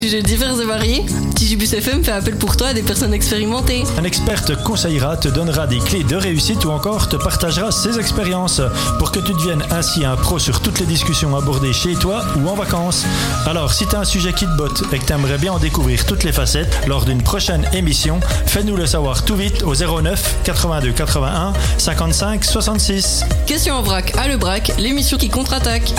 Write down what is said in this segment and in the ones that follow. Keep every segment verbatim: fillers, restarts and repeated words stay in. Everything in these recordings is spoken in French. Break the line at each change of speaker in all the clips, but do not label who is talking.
Sujets divers et variés, Digibus F M fait appel pour toi à des personnes expérimentées.
Un expert te conseillera, te donnera des clés de réussite ou encore te partagera ses expériences pour que tu deviennes ainsi un pro sur toutes les discussions abordées chez toi ou en vacances. Alors, si tu as un sujet qui te botte et que tu aimerais bien en découvrir toutes les facettes lors d'une prochaine émission, fais-nous le savoir tout vite au zéro neuf quatre-vingt-deux quatre-vingt-un cinquante-cinq soixante-six.
Question en vrac à Le Brac, l'émission qui contre-attaque.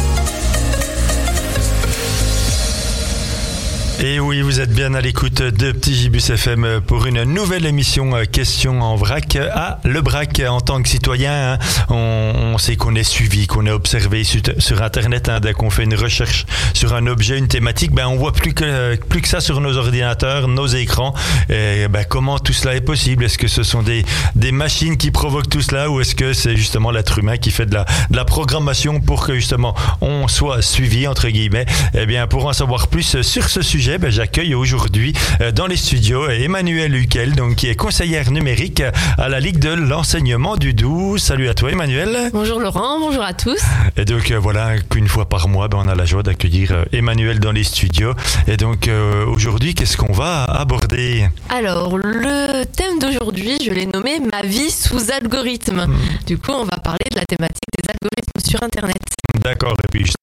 Et oui, vous êtes bien à l'écoute de Petit Gibus F M pour une nouvelle émission Question en vrac à Le Brac. En tant que citoyen, hein, on, on sait qu'on est suivi, qu'on est observé sur, sur Internet. Hein, dès qu'on fait une recherche sur un objet, une thématique, ben, on voit plus que, plus que ça sur nos ordinateurs, nos écrans. Et, ben, comment tout cela est possible? Est-ce que ce sont des, des machines qui provoquent tout cela ou est-ce que c'est justement l'être humain qui fait de la, de la programmation pour que justement on soit suivi, entre guillemets? Eh bien, pour en savoir plus sur ce sujet, Ben, j'accueille aujourd'hui dans les studios Emmanuelle Huquel, donc, qui est conseillère numérique à la Ligue de l'enseignement du Doubs. Salut à toi Emmanuelle.
Bonjour Laurent, bonjour à tous.
Et donc euh, voilà qu'une fois par mois, ben, on a la joie d'accueillir euh, Emmanuelle dans les studios. Et donc euh, aujourd'hui, qu'est-ce qu'on va aborder?
Alors le thème d'aujourd'hui, je l'ai nommé Ma vie sous algorithme. Mmh. Du coup, on va parler de la thématique des algorithmes sur Internet.
D'accord, et puis...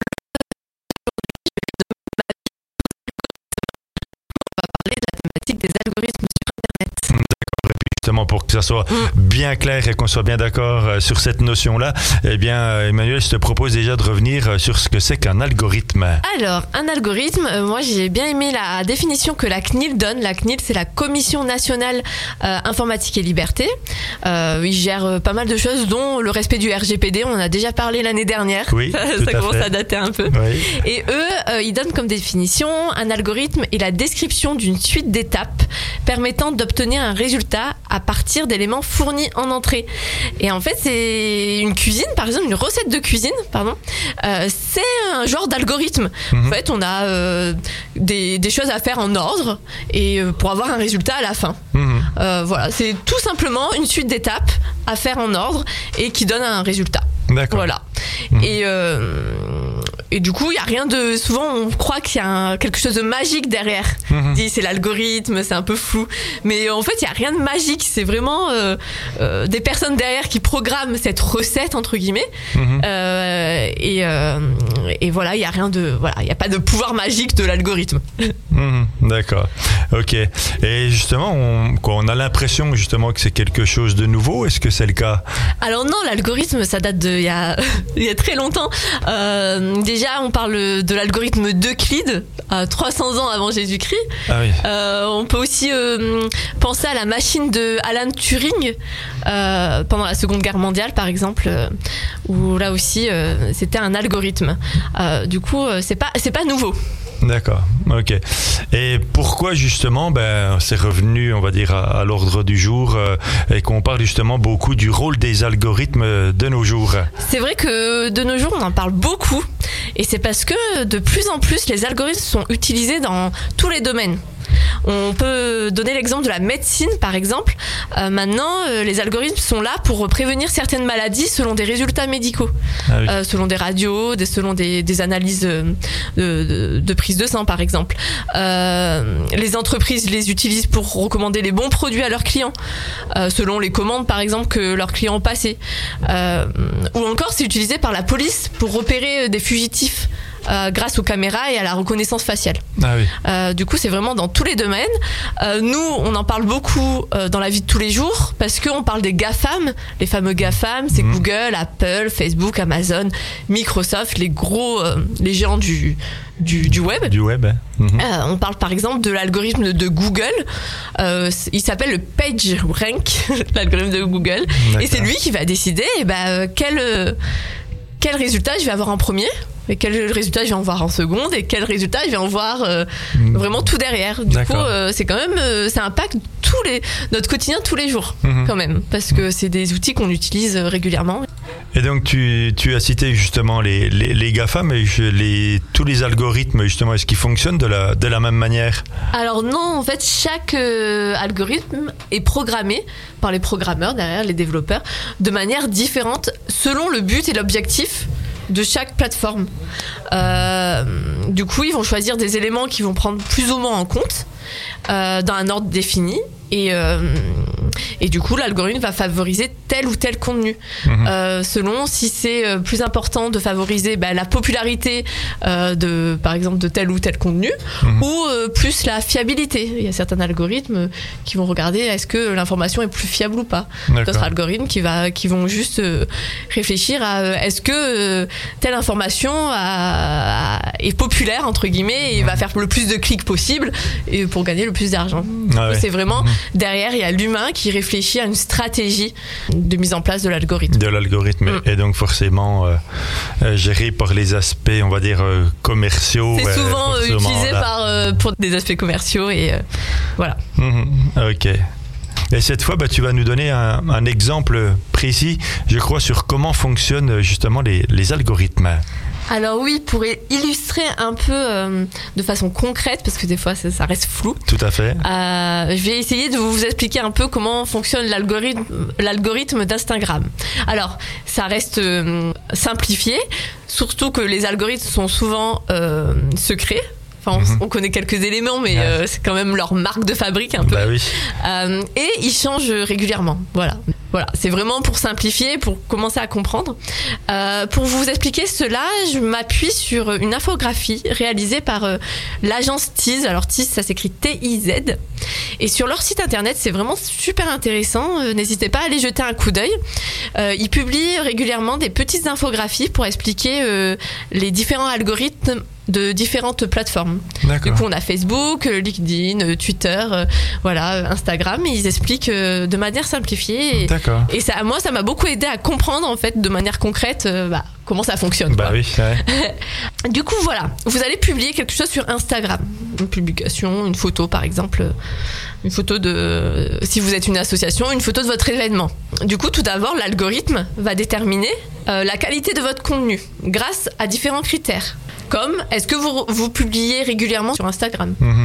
des algorithmes sur Internet.
D'accord, et puis justement pour que ça soit bien clair et qu'on soit bien d'accord sur cette notion-là, eh bien Emmanuelle, je te propose déjà de revenir sur ce que c'est qu'un algorithme.
Alors, un algorithme, euh, moi j'ai bien aimé la définition que la C N I L donne. La C N I L, c'est la Commission nationale euh, informatique et liberté. Euh, il gère euh, pas mal de choses, dont le respect du R G P D. On en a déjà parlé l'année dernière.
Oui,
ça
tout
ça
à
commence
fait.
à dater un peu.
Oui.
Et eux, euh, ils donnent comme définition un algorithme est la description d'une suite d'étapes permettant d'obtenir un résultat à partir d'éléments fournis en entrée. Et en fait, c'est une cuisine, par exemple, une recette de cuisine, pardon. Euh, c'est un genre d'algorithme. Mm-hmm. En fait, on a euh, des, des choses à faire en ordre et euh, pour avoir un résultat à la fin. Mm-hmm. Euh, voilà, c'est tout simplement une suite d'étapes à faire en ordre et qui donne un résultat.
D'accord.
Voilà.
Mmh.
Et, euh, et du coup, il n'y a rien de... Souvent, on croit qu'il y a un, quelque chose de magique derrière. Mmh. On dit c'est l'algorithme, c'est un peu flou. Mais en fait, il n'y a rien de magique. C'est vraiment euh, euh, des personnes derrière qui programment cette recette, entre guillemets. Mmh. Euh, et, euh, et voilà, il n'y a rien de... Voilà, il n'y a pas de pouvoir magique de l'algorithme.
Mmh. D'accord. Ok. Et justement, on, quoi, on a l'impression justement que c'est quelque chose de nouveau. Est-ce que c'est le cas?
Alors non, l'algorithme, ça date de... Il y a, il y a très longtemps. Euh, déjà, on parle de l'algorithme d'Euclide, euh, trois cents ans avant Jésus-Christ.
Ah oui.
Euh, on peut aussi euh, penser à la machine de Alan Turing euh, pendant la Seconde Guerre mondiale, par exemple, euh, où là aussi, euh, c'était un algorithme. Euh, du coup, euh, c'est pas, c'est pas nouveau.
D'accord, ok. Et pourquoi justement ben, c'est revenu, on va dire, à, à l'ordre du jour euh, et qu'on parle justement beaucoup du rôle des algorithmes de nos jours?
C'est vrai que de nos jours, on en parle beaucoup et c'est parce que de plus en plus, les algorithmes sont utilisés dans tous les domaines. On peut donner l'exemple de la médecine, par exemple. Euh, maintenant, euh, les algorithmes sont là pour prévenir certaines maladies selon des résultats médicaux, ah oui. euh, selon des radios, des, selon des, des analyses de, de, de prise de sang, par exemple. Euh, les entreprises les utilisent pour recommander les bons produits à leurs clients, euh, selon les commandes, par exemple, que leurs clients ont passées. Euh, ou encore, c'est utilisé par la police pour repérer des fugitifs. Euh, grâce aux caméras et à la reconnaissance faciale.
Ah oui.
Euh, du coup, c'est vraiment dans tous les domaines. Euh, nous, on en parle beaucoup euh, dans la vie de tous les jours parce qu'on parle des GAFAM. Les fameux GAFAM, c'est mmh. Google, Apple, Facebook, Amazon, Microsoft, les gros, euh, les géants du, du, du web.
Du web. Mmh.
Euh, on parle par exemple de l'algorithme de, de Google. Euh, il s'appelle le PageRank, l'algorithme de Google. D'accord. Et c'est lui qui va décider eh ben, quel, euh, quel résultat je vais avoir en premier. Et quel résultat je vais en voir en seconde et quel résultat je vais en voir euh, mmh. vraiment tout derrière. Du
D'accord.
coup, euh, c'est quand même, euh, ça impacte tous les, notre quotidien tous les jours mmh. quand même, parce que c'est des outils qu'on utilise régulièrement.
Et donc tu, tu as cité justement les, les, les GAFAM, mais les, tous les algorithmes justement, est-ce qu'ils fonctionnent de la, de la même manière?
Alors non, en fait chaque euh, algorithme est programmé par les programmeurs derrière, les développeurs, de manière différente selon le but et l'objectif de chaque plateforme. Euh, du coup, ils vont choisir des éléments qui vont prendre plus ou moins en compte euh, dans un ordre défini. Et, euh, et du coup, l'algorithme va favoriser tel ou tel contenu. Mmh. Euh, selon si c'est plus important de favoriser bah, la popularité euh, de, par exemple, de tel ou tel contenu, mmh. ou euh, plus la fiabilité. Il y a certains algorithmes qui vont regarder est-ce que l'information est plus fiable ou pas. D'accord. D'autres algorithmes qui, va, qui vont juste euh, réfléchir à euh, est-ce que euh, telle information a, a, est populaire, entre guillemets, et mmh. va faire le plus de clics possible et pour gagner le plus d'argent. Ah ouais. C'est vraiment... Mmh. Derrière, il y a l'humain qui réfléchit à une stratégie de mise en place de l'algorithme.
De l'algorithme, mm. et donc forcément euh, euh, géré par les aspects, on va dire, euh, commerciaux.
C'est souvent euh, utilisé par, euh, pour des aspects commerciaux, et euh, voilà.
Mm-hmm. Ok. Et cette fois, bah, tu vas nous donner un, un exemple précis, je crois, sur comment fonctionnent justement les, les algorithmes.
Alors oui, pour illustrer un peu euh, de façon concrète, parce que des fois ça, ça reste flou.
Tout à fait.
Euh, je vais essayer de vous expliquer un peu comment fonctionne l'algorithme, l'algorithme d'Instagram. Alors, ça reste euh, simplifié, surtout que les algorithmes sont souvent euh, secrets. Enfin, on, mm-hmm. on connaît quelques éléments, mais ouais. euh, c'est quand même leur marque de fabrique un peu.
Bah oui.
Euh, et ils changent régulièrement. Voilà. Voilà, c'est vraiment pour simplifier, pour commencer à comprendre. Euh, pour vous expliquer cela, je m'appuie sur une infographie réalisée par euh, l'agence Tease. Alors Tease, ça s'écrit T I Z. Et sur leur site internet, c'est vraiment super intéressant. Euh, n'hésitez pas à aller jeter un coup d'œil. Euh, ils publient régulièrement des petites infographies pour expliquer euh, les différents algorithmes de différentes plateformes. D'accord. Du coup, on a Facebook, LinkedIn, Twitter, euh, voilà, Instagram, et ils expliquent euh, de manière simplifiée. Et, D'accord. Et ça, moi, ça m'a beaucoup aidé à comprendre, en fait, de manière concrète, euh, bah, comment ça fonctionne.
Bah quoi. Oui, ouais.
Du coup, voilà, vous allez publier quelque chose sur Instagram. Une publication, une photo, par exemple. Une photo de, si vous êtes une association, une photo de votre événement. Du coup, tout d'abord, l'algorithme va déterminer euh, la qualité de votre contenu grâce à différents critères. Comme, est-ce que vous, vous publiez régulièrement sur Instagram ? Mmh.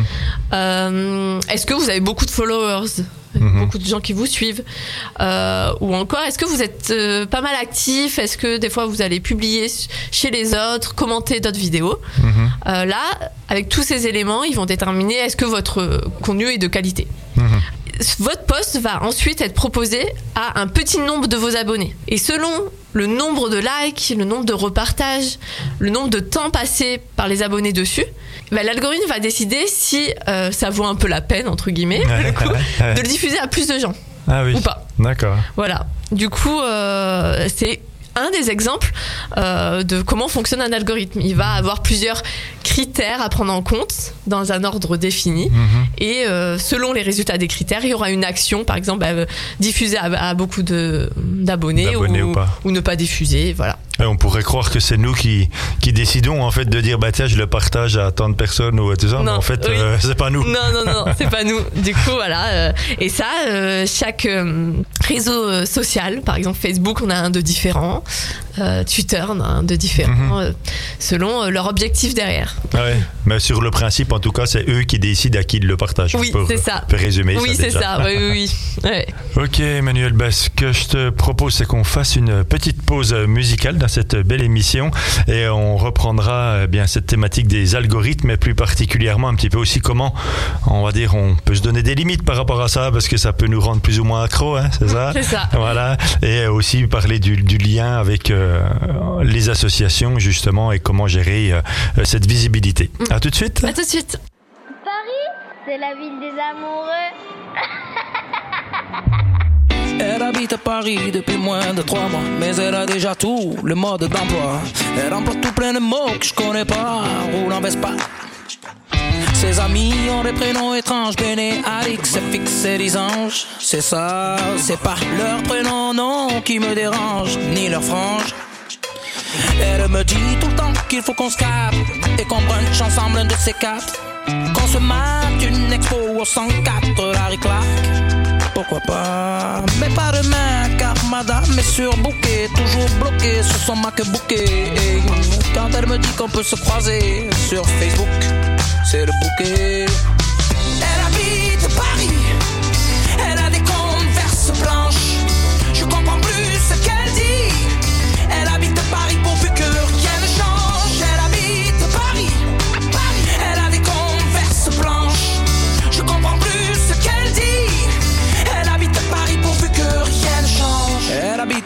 euh, Est-ce que vous avez beaucoup de followers ? Mmh. Beaucoup de gens qui vous suivent, euh, ou encore est-ce que vous êtes euh, pas mal actif, est-ce que des fois vous allez publier chez les autres, commenter d'autres vidéos. Mmh. euh, là, avec tous ces éléments, ils vont déterminer est-ce que votre contenu est de qualité. Mmh. Votre post va ensuite être proposé à un petit nombre de vos abonnés, et selon le nombre de likes, le nombre de repartages, le nombre de temps passé par les abonnés dessus, bah, l'algorithme va décider si euh, ça vaut un peu la peine, entre guillemets, ouais, coup, ouais. de le diffuser à plus de gens.
Ah oui.
Ou pas.
D'accord.
Voilà. Du coup, euh, c'est un des exemples euh, de comment fonctionne un algorithme. Il va avoir plusieurs critères à prendre en compte dans un ordre défini. Mmh. Et euh, selon les résultats des critères, il y aura une action, par exemple, à diffuser à, à beaucoup de, d'abonnés, d'abonnés ou, ou, pas. ou ne pas diffuser. Voilà.
Et on pourrait croire que c'est nous qui, qui décidons en fait de dire bah tiens je le partage à tant de personnes ou tout ça, non, mais en fait oui. euh, c'est pas nous.
Non non non, c'est pas nous. Du coup voilà euh, et ça euh, chaque euh, réseau euh, social, par exemple Facebook on a un de différent, euh, Twitter on a un de différent, mm-hmm. euh, selon euh, leur objectif derrière.
Ah ouais, mais sur le principe en tout cas c'est eux qui décident à qui ils le partagent.
Oui
pour,
c'est ça.
Pour résumer
oui
ça
c'est
déjà.
ça. Oui oui oui. Ouais.
Ok Emmanuel, bah, ce que je te propose c'est qu'on fasse une petite pause musicale dans cette belle émission et on reprendra eh bien cette thématique des algorithmes et plus particulièrement un petit peu aussi comment on va dire on peut se donner des limites par rapport à ça parce que ça peut nous rendre plus ou moins accro, hein, c'est ça.
C'est ça.
Voilà, et aussi parler du, du lien avec euh, les associations justement et comment gérer euh, cette visibilité. Mmh. À tout de suite.
À tout de suite.
Paris, c'est la ville des amoureux.
Elle habite à Paris depuis moins de trois mois, mais elle a déjà tout le mode d'emploi. Elle emploie tout plein de mots que je connais pas, roule en Vespa. Ses amis ont des prénoms étranges, Béné, Alix, Fix et Lisange. C'est ça, c'est pas leur prénom, non, qui me dérange, ni leur frange. Elle me dit tout le temps qu'il faut qu'on se capte et qu'on brunch ensemble un de ces quatre. Qu'on se mate une expo au cent quatre, Larry Clark. Pourquoi pas, mais pas demain, car madame est surbookée, toujours bloquée sur son MacBooké. Et quand elle me dit qu'on peut se croiser sur Facebook, c'est le bouquet. Elle habite Paris, elle a des Converse blanches. Je comprends plus ce qu'elle dit. Elle habite Paris pourvu que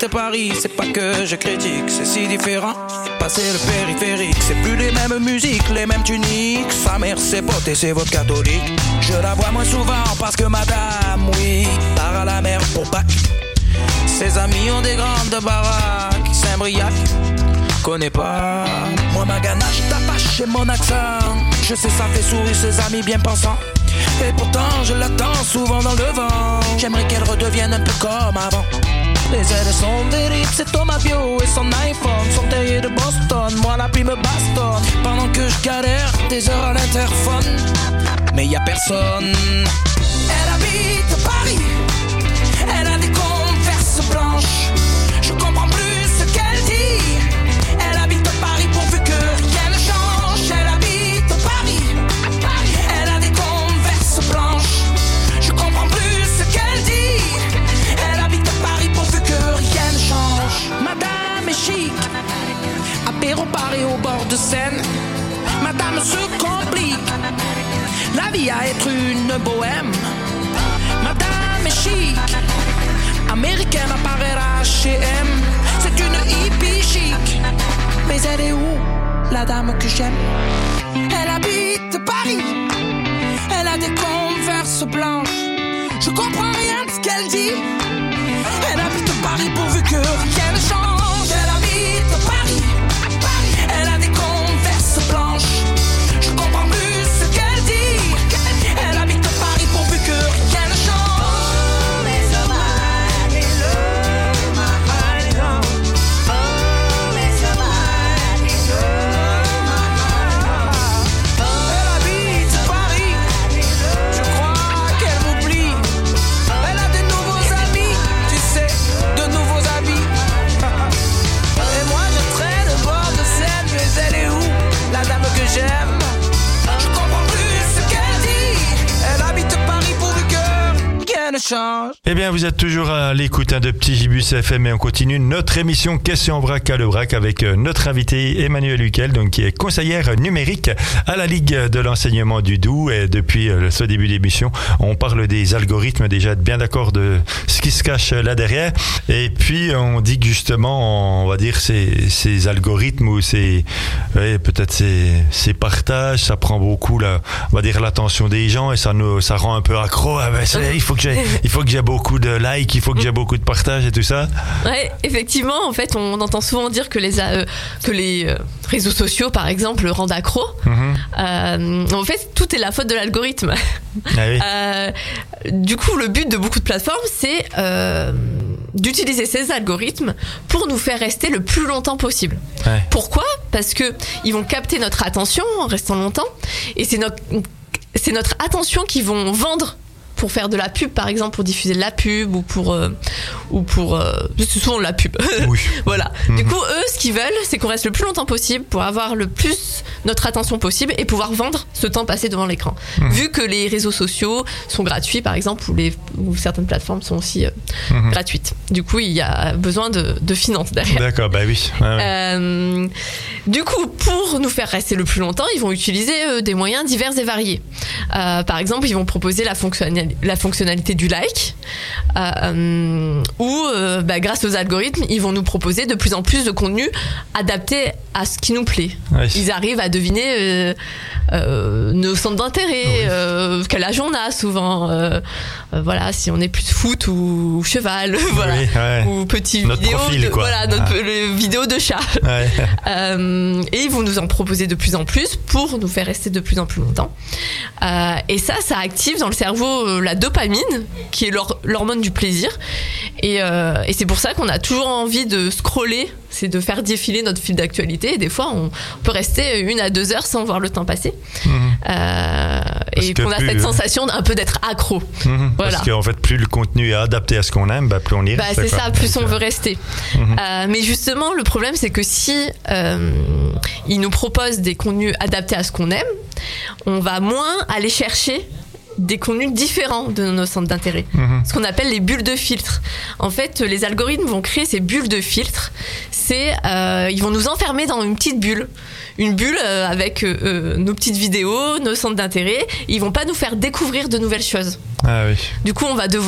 habite Paris, c'est pas que je critique, c'est si différent. Passer le périphérique, c'est plus les mêmes musiques, les mêmes tuniques. Sa mère c'est pote et c'est votre catholique. Je la vois moins souvent parce que madame, oui, part à la mer pour Pâques. Ses amis ont des grandes baraques, Saint-Briac, connais pas. Moi ma ganache t'apache et mon accent, je sais ça fait sourire ses amis bien pensants. Et pourtant je l'attends souvent dans le vent. J'aimerais qu'elle redevienne un peu comme avant. Les ailes sont des rips, c'est Thomas Bio et son iPhone. Son terrier de Boston, moi la pluie me bastonne. Pendant que je galère, des heures à l'interphone, mais y a personne. Elle habite Paris, elle a des Converse blanches. Je comprends plus ce qu'elle dit. Elle habite Paris pourvu que rien ne change. Elle habite Paris, elle a des Converse blanches. Je comprends plus ce qu'elle dit. Elle habite Paris pourvu que rien ne change. Madame est chic, apéro Paris au bord de Seine. Madame se complique la vie à être une bohème. Madame est chic, américaine apparaît à H et M. C'est une hippie chic, mais elle est où, la dame que j'aime? Elle habite Paris, elle a des Converse blanches. Je comprends rien de ce qu'elle dit. Elle habite Paris pourvu que rien ne change. Elle habite Paris, elle a des Converse blanches. Je comprends plus ce qu'elle dit. Elle habite Paris pourvu que rien ne change. J'aime. Je comprends plus ce qu'elle dit. Elle habite Paris pourvu que rien ne change.
Eh bien, vous êtes toujours à l'écoute hein, de Petit Gibus F M et on continue notre émission Question en vrac à le vrac avec euh, notre invité Emmanuel Huquel, donc qui est conseillère numérique à la Ligue de l'enseignement du Doubs. Et depuis euh, ce début d'émission, on parle des algorithmes, déjà être bien d'accord de ce qui se cache là derrière. Et puis, on dit que justement, on va dire ces, ces algorithmes ou ces, ouais, peut-être ces, ces partages, ça prend beaucoup la, on va dire l'attention des gens et ça nous, ça rend un peu accro. Ah ben, il faut que j'ai, il faut que j'ai beaucoup de likes, il faut que j'ai beaucoup de partages et tout ça.
Ouais, effectivement, en fait, on entend souvent dire que les, euh, que les euh, réseaux sociaux, par exemple, rendent accro. Mm-hmm. Euh, en fait, tout est la faute de l'algorithme. Ah oui. euh, du coup, le but de beaucoup de plateformes, c'est euh, d'utiliser ces algorithmes pour nous faire rester le plus longtemps possible. Ouais. Pourquoi ? Parce que ils vont capter notre attention en restant longtemps, et c'est notre, c'est notre attention qu'ils vont vendre pour faire de la pub, par exemple, pour diffuser de la pub ou pour euh, ou pour euh, c'est souvent de la pub. Oui. Voilà. Mm-hmm. Du coup, eux, ce qu'ils veulent, c'est qu'on reste le plus longtemps possible pour avoir le plus notre attention possible et pouvoir vendre ce temps passé devant l'écran. Mm-hmm. Vu que les réseaux sociaux sont gratuits, par exemple, ou les ou certaines plateformes sont aussi euh, mm-hmm. gratuites. Du coup, il y a besoin de, de finances derrière.
D'accord, bah oui. Ouais, ouais.
Euh, du coup, pour nous faire rester le plus longtemps, ils vont utiliser euh, des moyens divers et variés. Euh, par exemple, ils vont proposer la fonctionnalité la fonctionnalité du like euh, ou euh, bah, grâce aux algorithmes ils vont nous proposer de plus en plus de contenu adapté à ce qui nous plaît. Oui. Ils arrivent à deviner euh, euh, nos centres d'intérêt, oui. euh, quel âge on a souvent, euh, euh, voilà, si on est plus foot ou cheval, voilà, oui, ouais. ou petit
notre
vidéo
profil,
de,
quoi.
voilà, notre ah. le, vidéo de chat. Ouais. euh, et ils vont nous en proposer de plus en plus pour nous faire rester de plus en plus longtemps. Euh, et ça, ça active dans le cerveau euh, la dopamine, qui est l'hor- l'hormone du plaisir. Et, euh, et c'est pour ça qu'on a toujours envie de scroller, c'est de faire défiler notre fil d'actualité. Et des fois, on peut rester une à deux heures sans voir le temps passer. Mmh. Euh, et qu'on a plus, cette sensation d'un peu d'être accro.
Mmh. Voilà. Parce qu'en fait, plus le contenu est adapté à ce qu'on aime, bah, plus on y reste.
Bah, c'est quoi. Ça, plus on veut rester. Mmh. Euh, mais justement, le problème, c'est que si euh, ils nous proposent des contenus adaptés à ce qu'on aime, on va moins aller chercher des contenus différents de nos centres d'intérêt. Mmh. Ce qu'on appelle les bulles de filtre. En fait, les algorithmes vont créer ces bulles de filtre. C'est, euh, ils vont nous enfermer dans une petite bulle. Une bulle euh, avec euh, nos petites vidéos, nos centres d'intérêt. Ils vont pas nous faire découvrir de nouvelles choses.
Ah oui.
Du coup, on va devoir...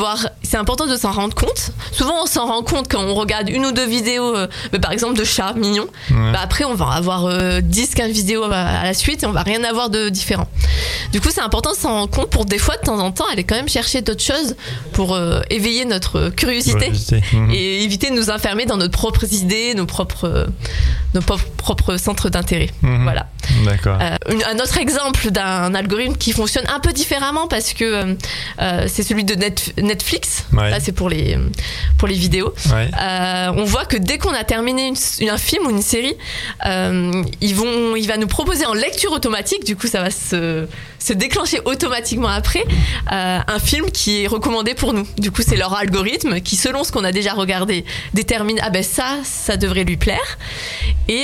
c'est important de s'en rendre compte. Souvent, on s'en rend compte quand on regarde une ou deux vidéos, euh, bah, par exemple, de chats mignons. Ouais. Bah, après, on va avoir euh, dix quinze vidéos à la suite et on va rien avoir de différent. Du coup, c'est important de s'en rendre compte pour des fois, de temps en temps, aller quand même chercher d'autres choses pour euh, éveiller notre curiosité mmh. et éviter de nous enfermer dans nos propres idées, nos propres, euh, nos propres, propres centres d'intérêt. Mmh. Voilà.
D'accord.
Euh, un autre exemple d'un algorithme qui fonctionne un peu différemment parce que euh, c'est celui de Net, Netflix. Ouais. Là, c'est pour les, pour les vidéos. Ouais. Euh, on voit que dès qu'on a terminé une, une, un film ou une série, euh, ils vont, il va nous proposer en lecture automatique, du coup, ça va se, se déclencher automatiquement après, euh, un film qui est recommandé pour nous. Du coup, c'est leur algorithme qui, selon ce qu'on a déjà regardé, détermine ah ben ça, ça devrait lui plaire. Et,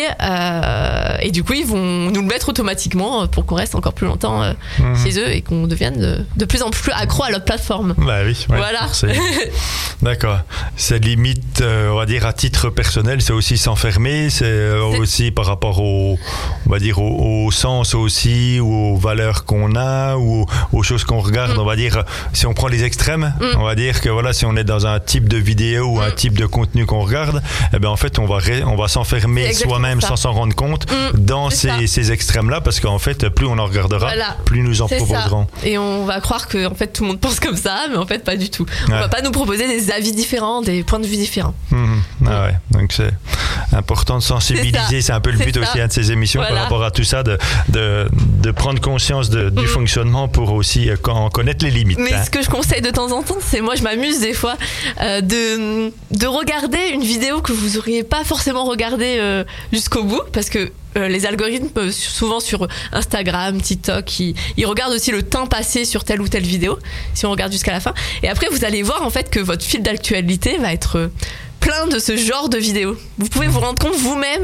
euh, et du coup, ils vont nous le mettre automatiquement pour qu'on reste encore plus longtemps euh, mmh. chez eux et qu'on devienne de, de plus en plus accro à leur plateforme.
Bah oui, ouais,
voilà.
D'accord. C'est limite, euh, on va dire, à titre personnel, c'est aussi s'enfermer, c'est, euh, c'est... aussi par rapport au, on va dire, au, au sens aussi, ou aux valeurs qu'on a, ou aux choses qu'on regarde. Mmh. On va dire, si on prend les extrêmes, mmh. on va dire que voilà, si on est dans un type de vidéo ou mmh. un type de contenu qu'on regarde, eh ben en fait, on va, ré, on va s'enfermer soi-même ça. sans s'en rendre compte mmh. dans ces, ces extrêmes-là, parce qu'en fait, plus on en regardera, voilà. plus nous en c'est proposerons.
Ça. Et on va croire que en fait tout le monde pense comme ça, mais en fait pas du tout. On ouais. va pas nous proposer des avis différents, des points de vue différents.
Mmh. Ah ouais. Donc c'est important de sensibiliser. C'est, c'est un peu le but c'est aussi hein, de ces émissions voilà. par rapport à tout ça, de de, de prendre conscience de, du mmh. fonctionnement pour aussi euh, connaître les limites.
Mais
hein.
ce que je conseille de temps en temps, c'est moi je m'amuse des fois euh, de de regarder une vidéo que vous auriez pas forcément regardée euh, jusqu'au bout, parce que Euh, les algorithmes, souvent sur Instagram, TikTok, ils, ils regardent aussi le temps passé sur telle ou telle vidéo, si on regarde jusqu'à la fin. Et après, vous allez voir en fait que votre fil d'actualité va être plein de ce genre de vidéos. Vous pouvez vous rendre compte vous-même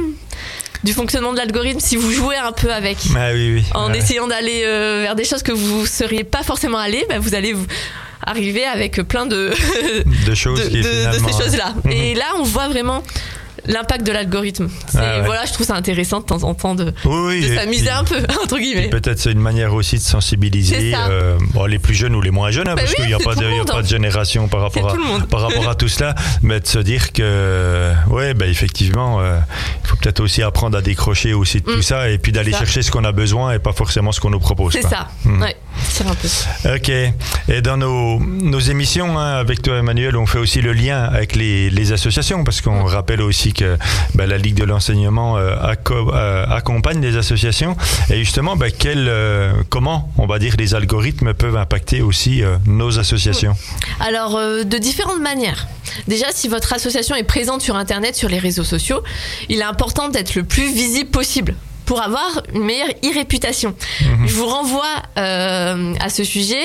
du fonctionnement de l'algorithme si vous jouez un peu avec.
Ah oui, oui.
En
ouais.
essayant d'aller euh, vers des choses que vous ne seriez pas forcément allés, bah, vous allez vous arriver avec plein de,
de choses
de,
qui
de,
finalement...
de ces choses-là. Mmh. Et là, on voit vraiment l'impact de l'algorithme. C'est, ah ouais. Voilà, je trouve ça intéressant de temps en temps de,
oui, oui,
de s'amuser
puis,
un peu, entre guillemets.
Peut-être c'est une manière aussi de sensibiliser euh, bon, les plus jeunes ou les moins jeunes, hein, bah parce oui, qu'il n'y a, pas de, y a pas de génération par rapport, à, par rapport à tout cela, mais de se dire que, ouais, bah, effectivement, il euh, faut peut-être aussi apprendre à décrocher aussi de mmh. tout ça et puis d'aller ça. chercher ce qu'on a besoin et pas forcément ce qu'on nous propose.
C'est
quoi.
ça, mmh. ouais, c'est un peu.
Ok. Et dans nos, nos émissions, hein, avec toi, Emmanuel, on fait aussi le lien avec les, les associations parce qu'on mmh. rappelle aussi que bah, la Ligue de l'enseignement euh, acco- euh, accompagne les associations et justement bah, quel, euh, comment on va dire les algorithmes peuvent impacter aussi euh, nos associations.
Alors euh, de différentes manières. Déjà, si votre association est présente sur internet, sur les réseaux sociaux, il est important d'être le plus visible possible pour avoir une meilleure e-réputation. Mmh. Je vous renvoie euh, à ce sujet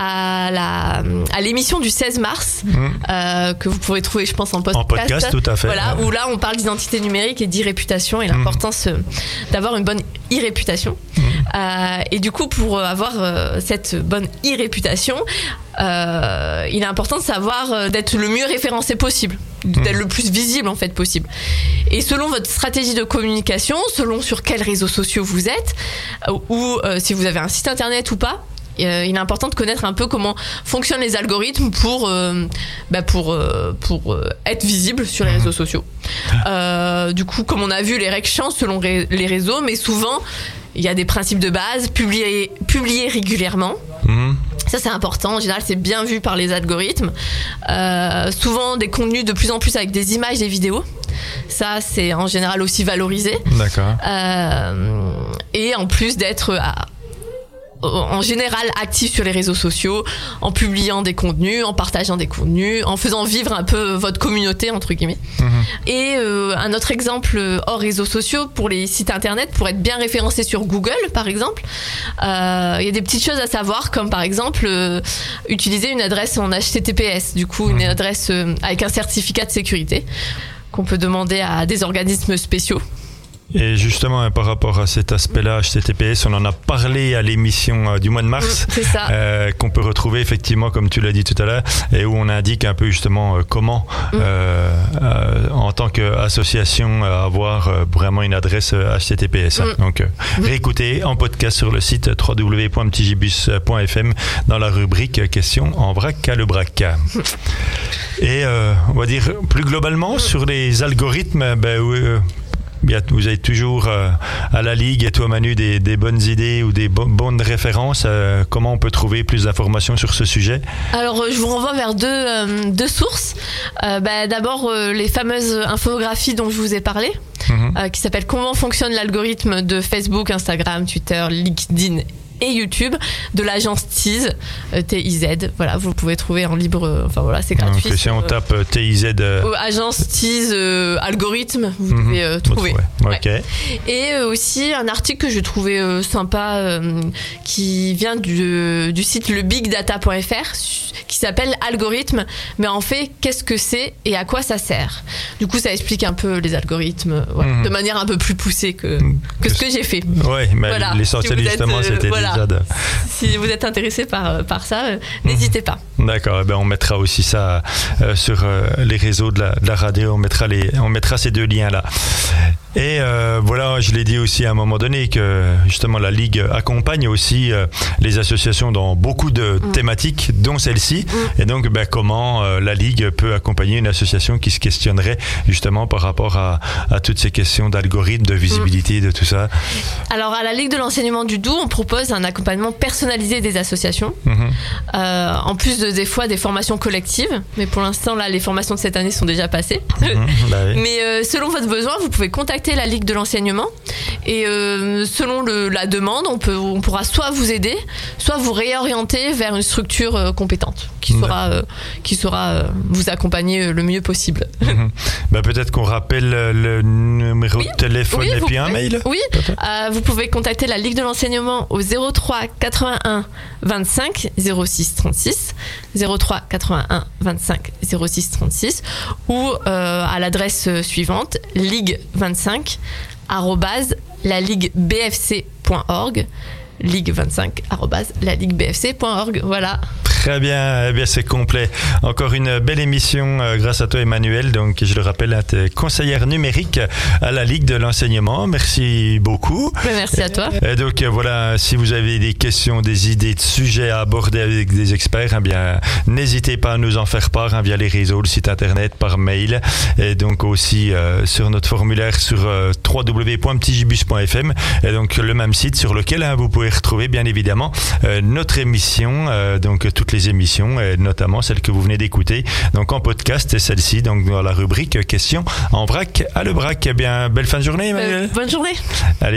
à, la, à l'émission du seize mars mmh. euh, que vous pourrez trouver, je pense, en podcast.
En podcast, tout à fait.
Voilà,
ouais.
où là, on parle d'identité numérique et d'e-réputation et l'importance mmh. d'avoir une bonne e-réputation. Mmh. Euh, et du coup, pour avoir euh, cette bonne e-réputation, euh, il est important de savoir euh, d'être le mieux référencé possible, d'être mmh. le plus visible en fait possible. Et selon votre stratégie de communication, selon sur quels réseaux sociaux vous êtes, euh, ou euh, si vous avez un site internet ou pas, euh, il est important de connaître un peu comment fonctionnent les algorithmes pour, euh, bah pour, euh, pour euh, être visible sur les réseaux sociaux. Euh, du coup, comme on a vu, les règles changent selon ré- les réseaux, mais souvent, il y a des principes de base, publiés, publiés régulièrement. Mmh. Ça, c'est important. En général, c'est bien vu par les algorithmes. Euh, souvent, des contenus de plus en plus avec des images, des vidéos. Ça, c'est en général aussi valorisé.
D'accord.
Euh, et en plus d'être... À, en général actif sur les réseaux sociaux, en publiant des contenus, en partageant des contenus, en faisant vivre un peu votre communauté entre guillemets. Mmh. Et euh, un autre exemple hors réseaux sociaux pour les sites internet, pour être bien référencé sur Google par exemple, euh, il y a des petites choses à savoir comme par exemple euh, utiliser une adresse en H T T P S, du coup une mmh. adresse euh, avec un certificat de sécurité qu'on peut demander à des organismes spéciaux
Et justement, par rapport à cet aspect-là, H T T P S, on en a parlé à l'émission euh, du mois de mars,
c'est ça.
Euh, qu'on peut retrouver effectivement, comme tu l'as dit tout à l'heure, et où on indique un peu justement euh, comment, mm. euh, euh, en tant qu'association, euh, avoir euh, vraiment une adresse euh, H T T P S. Mm. Hein. Donc, euh, mm. réécoutez en podcast sur le site w w w point ptigibus point f m dans la rubrique questions en vrac à le brac. Mm. Et euh, on va dire plus globalement mm. sur les algorithmes, ben, euh, vous avez toujours euh, à la Ligue et toi Manu des, des bonnes idées ou des bo- bonnes références. Euh, comment on peut trouver plus d'informations sur ce sujet?
Alors je vous renvoie vers deux, euh, deux sources. Euh, bah, d'abord euh, les fameuses infographies dont je vous ai parlé, mm-hmm. euh, qui s'appellent Comment fonctionne l'algorithme de Facebook, Instagram, Twitter, LinkedIn et YouTube de l'agence Tease, euh, T I Z. Voilà, vous pouvez trouver en libre, euh, enfin voilà, c'est gratuit.
Donc, si on
euh,
tape T I Z, euh...
agence Tease euh, algorithme, vous mm-hmm. pouvez euh, trouver.
Ouais. Okay.
Et euh, aussi un article que je trouvais euh, sympa, euh, qui vient du, du site le big data point f r, qui s'appelle Algorithme, mais en fait, qu'est-ce que c'est et à quoi ça sert? Du coup, ça explique un peu les algorithmes, ouais, mm-hmm. de manière un peu plus poussée que, que, que ce que j'ai fait.
Oui, mais voilà. L'essentiel, si justement, êtes, c'était voilà. déjà de...
Si vous êtes intéressé par, par ça, euh, mm-hmm. n'hésitez pas.
D'accord, eh ben on mettra aussi ça euh, sur euh, les réseaux de la, de la radio, on mettra, les, on mettra ces deux liens-là. Et euh, voilà, je l'ai dit aussi à un moment donné que justement la Ligue accompagne aussi euh, les associations dans beaucoup de mmh. thématiques, dont celle-ci. Mmh. Et donc, ben, comment euh, la Ligue peut accompagner une association qui se questionnerait justement par rapport à, à toutes ces questions d'algorithme, de visibilité, mmh. de tout ça.
Alors, à la Ligue de l'enseignement du Doubs, on propose un accompagnement personnalisé des associations. Mmh. Euh, en plus de des fois des formations collectives, mais pour l'instant, là, les formations de cette année sont déjà passées. Mmh. Bah oui. Mais euh, selon votre besoin, vous pouvez contacter la Ligue de l'enseignement et euh, selon le, la demande, on, peut, on pourra soit vous aider, soit vous réorienter vers une structure euh, compétente qui saura, euh, qui saura euh, vous accompagner le mieux possible.
Mmh. Bah, peut-être qu'on rappelle le numéro oui. de téléphone oui, et puis un mail.
Oui, euh, vous pouvez contacter la Ligue de l'enseignement au zéro trois quatre-vingt-un vingt-cinq zéro six trente-six zéro trois quatre-vingt-un vingt-cinq zéro six trente-six ou euh, à l'adresse suivante ligue vingt-cinq arobase la ligue b f c point org ligue vingt-cinq arobase la ligue b f c point org. Voilà.
Très bien, eh bien c'est complet. Encore une belle émission euh, grâce à toi Emmanuel, donc je le rappelle, à tes conseillères numériques à la Ligue de l'enseignement. Merci beaucoup.
Merci à toi.
Et donc voilà, si vous avez des questions, des idées de sujets à aborder avec des experts, eh bien n'hésitez pas à nous en faire part hein, via les réseaux, le site internet, par mail, et donc aussi euh, sur notre formulaire sur euh, w w w point ptigibus point f m, et donc le même site sur lequel hein, vous pouvez retrouver bien évidemment euh, notre émission, euh, donc toutes les émissions, et notamment celle que vous venez d'écouter, donc en podcast, et celle-ci donc dans la rubrique questions en vrac à le brac. Eh bien, belle fin de journée Emmanuel.
Euh, bonne journée.
Allez.